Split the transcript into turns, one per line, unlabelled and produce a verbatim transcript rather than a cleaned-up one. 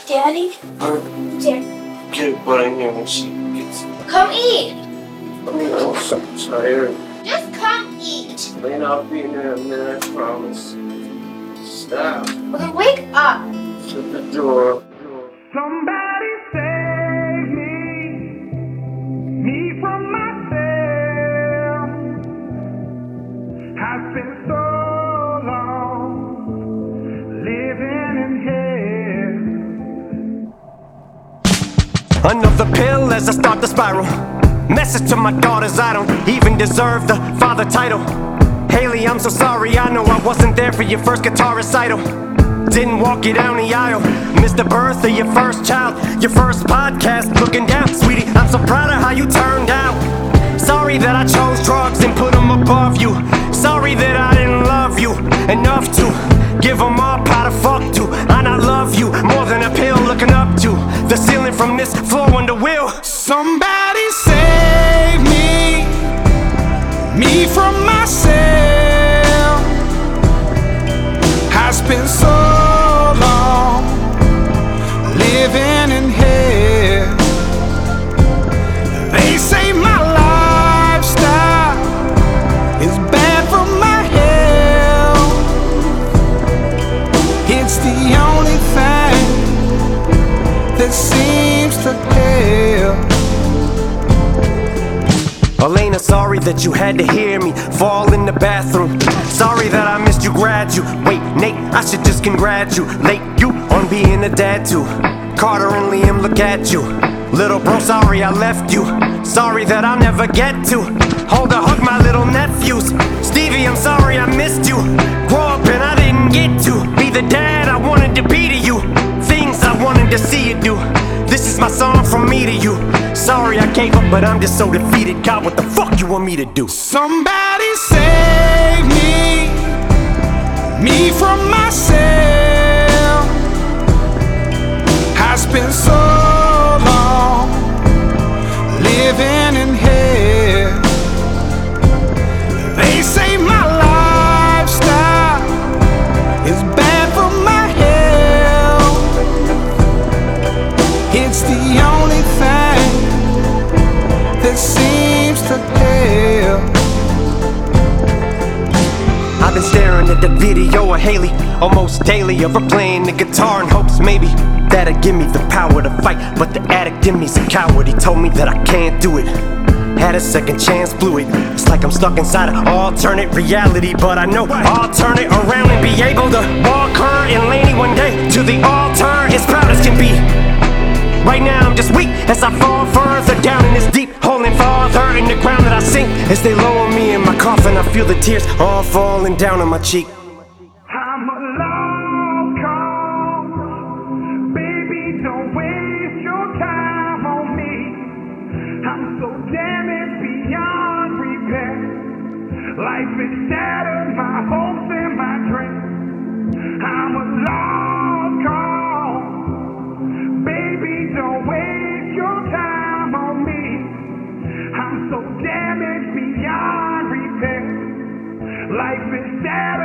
Daddy?
Huh?
Dad.
Get it butt in here when she gets it.
Come eat!
I mean, I'm so tired.
Just come eat!
Lane, I'll be in there in a minute, I promise. Stop.
Well, then wake up!
Shut the door.
Somebody save me, me from myself. I've been so long living in hell.
Another pill as I start the spiral. Message to my daughters, I don't even deserve the father title. Haley, I'm so sorry, I know I wasn't there for your first guitar recital. Didn't walk you down the aisle. Missed the birth of your first child. Your first podcast, looking down. Sweetie, I'm so proud of how you turned out. Sorry that I chose drugs and put them above you. Sorry that I didn't love you enough to give them up how to fuck to. I not love you more than a pill looking up to the ceiling from this floor under wheel.
Somebody save me, me from myself. I spent so long living in hell. They say my lifestyle is bad for my health. It's the only thing that seems to help.
Elena, sorry that you had to hear me fall in the bathroom. Sorry that I missed you graduate. Nate, I should just congratulate you on being a dad too. Carter and Liam, look at you. Little bro, sorry I left you. Sorry that I'll never get to hold or hug my little nephews. Stevie, I'm sorry I missed you. Grow up and I didn't get to be the dad I wanted to be to you. Things I wanted to see you do. This is my song from me to you. Sorry I gave up, but I'm just so defeated. God, what the fuck you want me to do?
Somebody save me, me from myself. I spent so long living in hell. They say my lifestyle is bad for my health. It's the only thing that seems to help.
I've been staring at the video of Haley almost daily, of her playing the guitar in hopes maybe that'll give me the power to fight. But the addict in me's a coward, he told me that I can't do it. Had a second chance, blew it. It's like I'm stuck inside an alternate reality, but I know I'll turn it around and be able to walk her and Laney one day to the altar as proud as can be. Right now I'm just weak as I fall further down in this deep hole and farther in the ground that I sink. As they lower me in my coffin, I feel the tears all falling down on my cheek.
I'm a lost cause. Baby, don't waste your time on me. I'm so damaged beyond repair. Life has shattered my hopes and my dreams. I'm a lost cause. Baby, don't waste your time on me. I'm so damaged beyond repair. Life is sad.